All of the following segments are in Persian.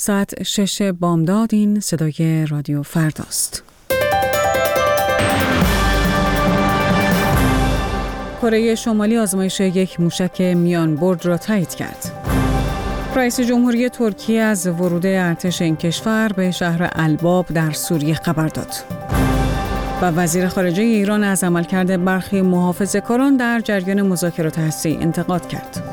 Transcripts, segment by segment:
ساعت 6 بامداد. این صدای رادیو فرداست. کره شمالی آزمایش یک موشک میان برد را تایید کرد. رئیس جمهوری ترکیه از ورود ارتش این کشور به شهر الباب در سوریه خبر داد. و وزیر خارجه ایران از عملکرد برخی محافظه‌کاران در جریان مذاکرات هسته‌ای انتقاد کرد.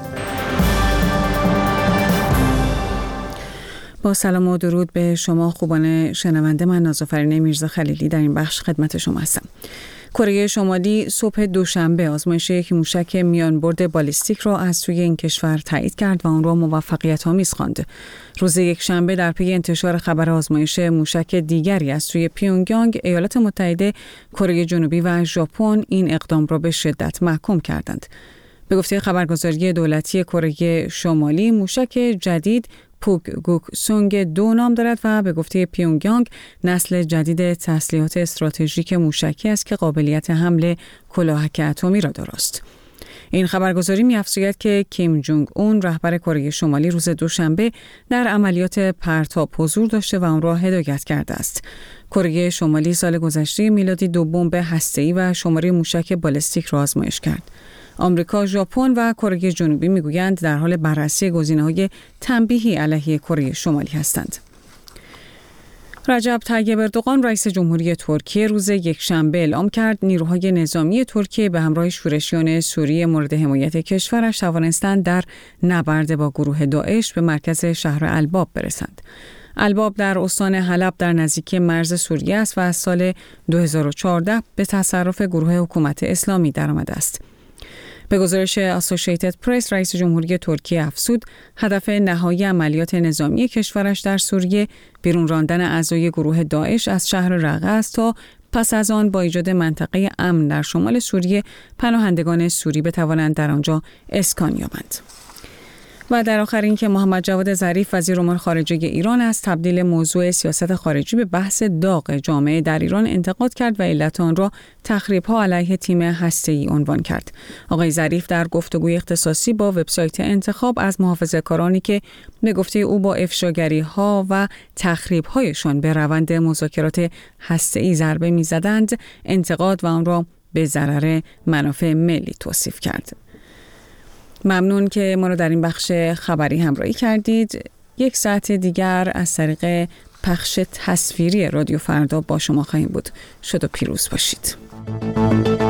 با سلام و درود به شما خوبان شنونده، من نازافرین میرزا خلیلی در این بخش خدمت شما هستم. کره شمالی صبح دوشنبه آزمایش یک موشک میانبرد بالستیک را از سوی این کشور تایید کرد و آن را موفقیت‌آمیز خواند. روز یکشنبه در پی انتشار خبر آزمایش موشک دیگری از سوی پیونگیانگ، ایالات متحده، کره جنوبی و ژاپن این اقدام را به شدت محکوم کردند. به گفته خبرگزاری دولتی کره شمالی، موشک جدید پوگگوک سونگ 2 نام دارد و به گفته پیونگیانگ نسل جدید تسلیحات استراتژیک موشکی است که قابلیت حمل کلاهک اتمی را دارست. این خبرگزاری می‌افزاید که کیم جونگ اون رهبر کره شمالی روز دوشنبه در عملیات پرتاب حضور داشته و آن را هدایت کرده است. کره شمالی سال گذشته میلادی 2 بمب هسته‌ای و شماره موشک بالستیک را آزمایش کرد. آمریکا، ژاپن و کره جنوبی میگویند در حال بررسی گزینه‌های تنبیهی علیه کره شمالی هستند. رجب طیب اردوغان رئیس جمهوری ترکیه روز یکشنبه اعلام کرد نیروهای نظامی ترکیه به همراه شورشیان سوریه مورد حمایت کشورش توانستند در نبرد با گروه داعش به مرکز شهر الباب برسند. الباب در استان حلب در نزدیکی مرز سوریه است و از سال 2014 به تصرف گروه حکومت اسلامی درآمده است. به گزارش اسوسییتد پرس، رئیس جمهوری ترکیه افزود هدف نهایی عملیات نظامی کشورش در سوریه بیرون راندن اعضای گروه داعش از شهر رقه است تا پس از آن با ایجاد منطقه امن در شمال سوریه پناهندگان سوری بتوانند در آنجا اسکان یابند. و در آخر این که محمد جواد ظریف وزیر امور خارجه ایران از تبدیل موضوع سیاست خارجی به بحث داغ جامعه در ایران انتقاد کرد و علت آن را تخریب‌ها علیه تیم هسته‌ای عنوان کرد. آقای ظریف در گفتگوی اختصاصی با وبسایت انتخاب از محافظه‌کارانی که به گفته او با افشاگری‌ها و تخریب‌هایشان به روند مذاکرات هسته‌ای ضربه می‌زدند انتقاد و آن را به ضرر منافع ملی توصیف کرد. ممنون که ما رو در این بخش خبری همراهی کردید. یک ساعت دیگر از طریق پخش تصویری رادیو فردا با شما خواهیم بود. شاد و پیروز باشید.